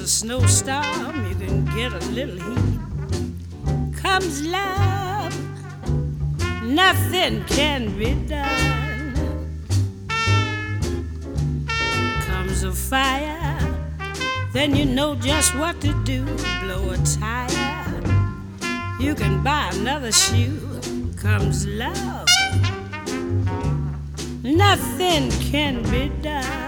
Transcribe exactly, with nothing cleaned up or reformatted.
a snowstorm, you can get a little heat. Comes love, nothing can be done. Comes a fire, then you know just what to do. Blow a tire, you can buy another shoe. Comes love, nothing can be done.